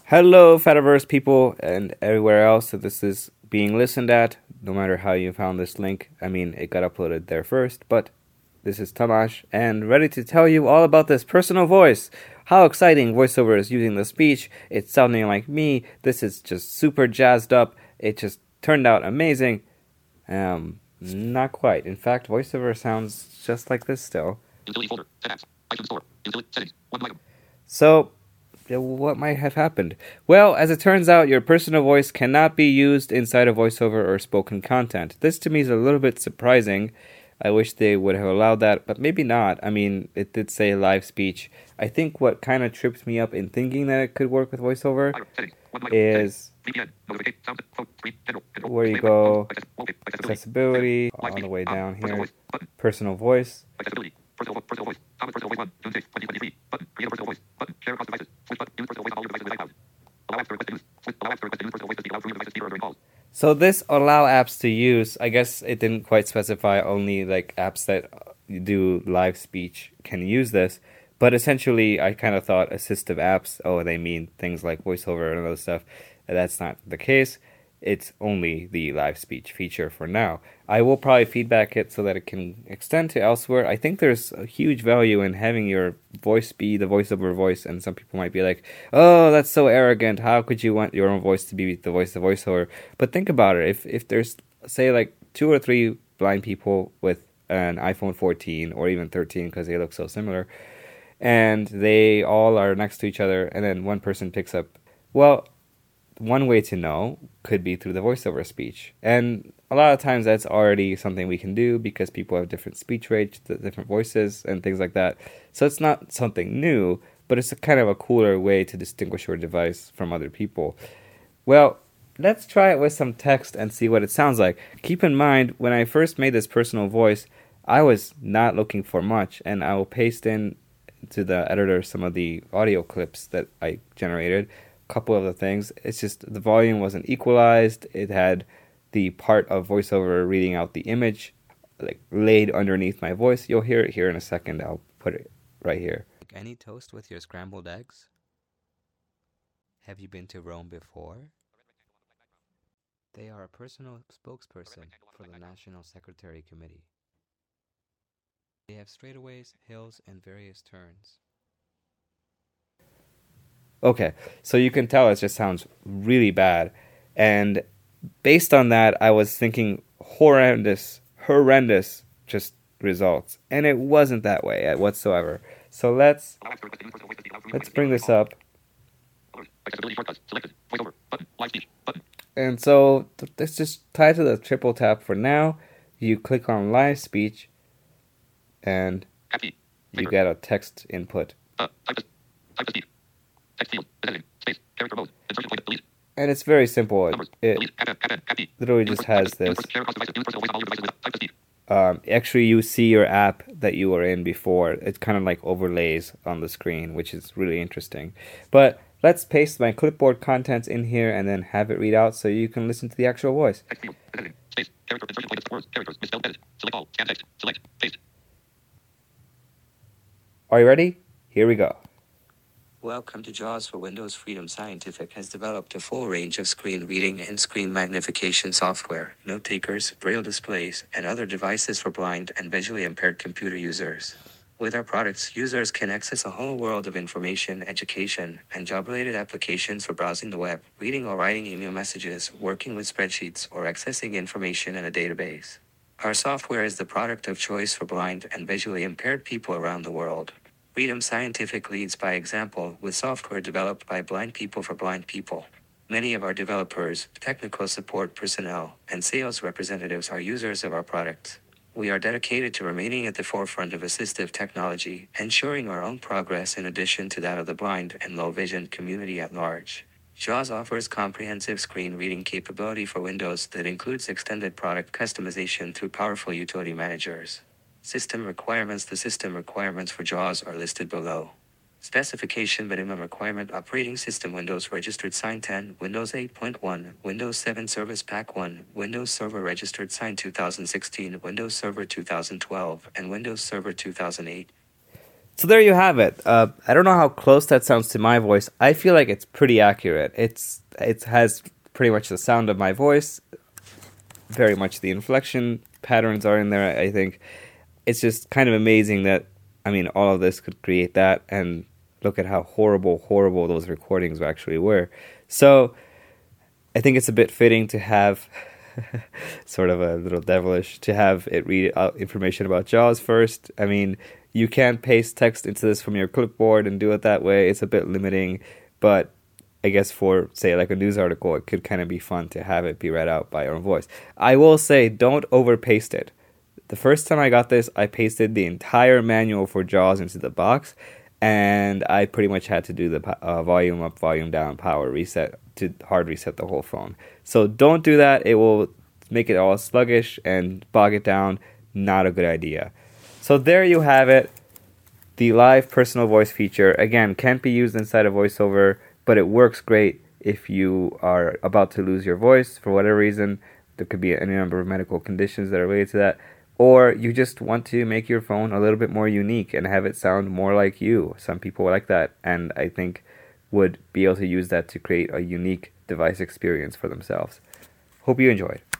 Hello, Fediverse people, and everywhere else that this is being listened at, no matter how you found this link. I mean, it got uploaded there first, but this is Tamash, and ready to tell you all about this personal voice. How exciting VoiceOver is using the speech. It's sounding like me. This is just super jazzed up. It just turned out amazing. Not quite. In fact, VoiceOver sounds just like this still. So, what might have happened? Well, as it turns out, your personal voice cannot be used inside of VoiceOver or spoken content. This to me is a little bit surprising. I wish they would have allowed that, but maybe not. I mean, it did say live speech. I think what kind of tripped me up in thinking that it could work with VoiceOver is where you go, accessibility, all the way down here, personal voice. So this allow apps to use, I guess it didn't quite specify only like apps that do live speech can use this, but essentially I kind of thought assistive apps, they mean things like VoiceOver and other stuff. That's not the case. It's only the live speech feature for now. I will probably feedback it so that it can extend to elsewhere. I think there's a huge value in having your voice be the voiceover voice, and some people might be like, oh, that's so arrogant. How could you want your own voice to be the voice of voiceover? But think about it. If there's, say, like 2 or 3 blind people with an iPhone 14 or even 13 because they look so similar, and they all are next to each other, and then one person picks up, well, one way to know could be through the voiceover speech. And a lot of times that's already something we can do because people have different speech rates, different voices, and things like that. So it's not something new, but it's a kind of a cooler way to distinguish your device from other people. Well, let's try it with some text and see what it sounds like. Keep in mind, when I first made this personal voice, I was not looking for much, and I will paste in to the editor some of the audio clips that I generated. Couple of the things. It's just the volume wasn't equalized. It had the part of VoiceOver reading out the image like laid underneath my voice. You'll hear it here in a second. I'll put it right here. Like any toast with your scrambled eggs? Have you been to Rome before? They are a personal spokesperson for the National Secretary Committee. They have straightaways, hills, and various turns. Okay, so you can tell it just sounds really bad. And based on that, I was thinking horrendous just results. And it wasn't that way whatsoever. So let's bring this up. And so let's just tie to the triple tap for now. You click on live speech and you get a text input. And it's very simple. It literally just has this. Actually, you see your app that you were in before. It kind of like overlays on the screen, which is really interesting. But let's paste my clipboard contents in here and then have it read out so you can listen to the actual voice. Are you ready? Here we go. Welcome to JAWS for Windows. Freedom Scientific has developed a full range of screen reading and screen magnification software, note takers, braille displays, and other devices for blind and visually impaired computer users. With our products, users can access a whole world of information, education, and job-related applications for browsing the web, reading or writing email messages, working with spreadsheets, or accessing information in a database. Our software is the product of choice for blind and visually impaired people around the world. Freedom Scientific leads by example with software developed by blind people for blind people. Many of our developers, technical support personnel, and sales representatives are users of our products. We are dedicated to remaining at the forefront of assistive technology, ensuring our own progress in addition to that of the blind and low vision community at large. JAWS offers comprehensive screen reading capability for Windows that includes extended product customization through powerful utility managers. System requirements. The system requirements for JAWS are listed below. Specification minimum requirement operating system Windows registered Sign 10, Windows 8.1, Windows 7 Service Pack 1, Windows Server registered Sign 2016, Windows Server 2012, and Windows Server 2008. So there you have it. I don't know how close that sounds to my voice. I feel like it's pretty accurate. It has pretty much the sound of my voice. Very much the inflection patterns are in there, I think. It's just kind of amazing that, I mean, all of this could create that, and look at how horrible those recordings actually were. So I think it's a bit fitting to have sort of a little devilish to have it read out information about JAWS first. I mean, you can't paste text into this from your clipboard and do it that way. It's a bit limiting, but I guess for, say, like a news article, it could kind of be fun to have it be read out by your own voice. I will say, don't over-paste it. The first time I got this, I pasted the entire manual for JAWS into the box, and I pretty much had to do the volume up, volume down, power reset to hard reset the whole phone. So don't do that. It will make it all sluggish and bog it down. Not a good idea. So there you have it. The live personal voice feature, again, can't be used inside a voiceover, but it works great if you are about to lose your voice for whatever reason. There could be any number of medical conditions that are related to that. Or you just want to make your phone a little bit more unique and have it sound more like you. Some people like that, and I think would be able to use that to create a unique device experience for themselves. Hope you enjoyed.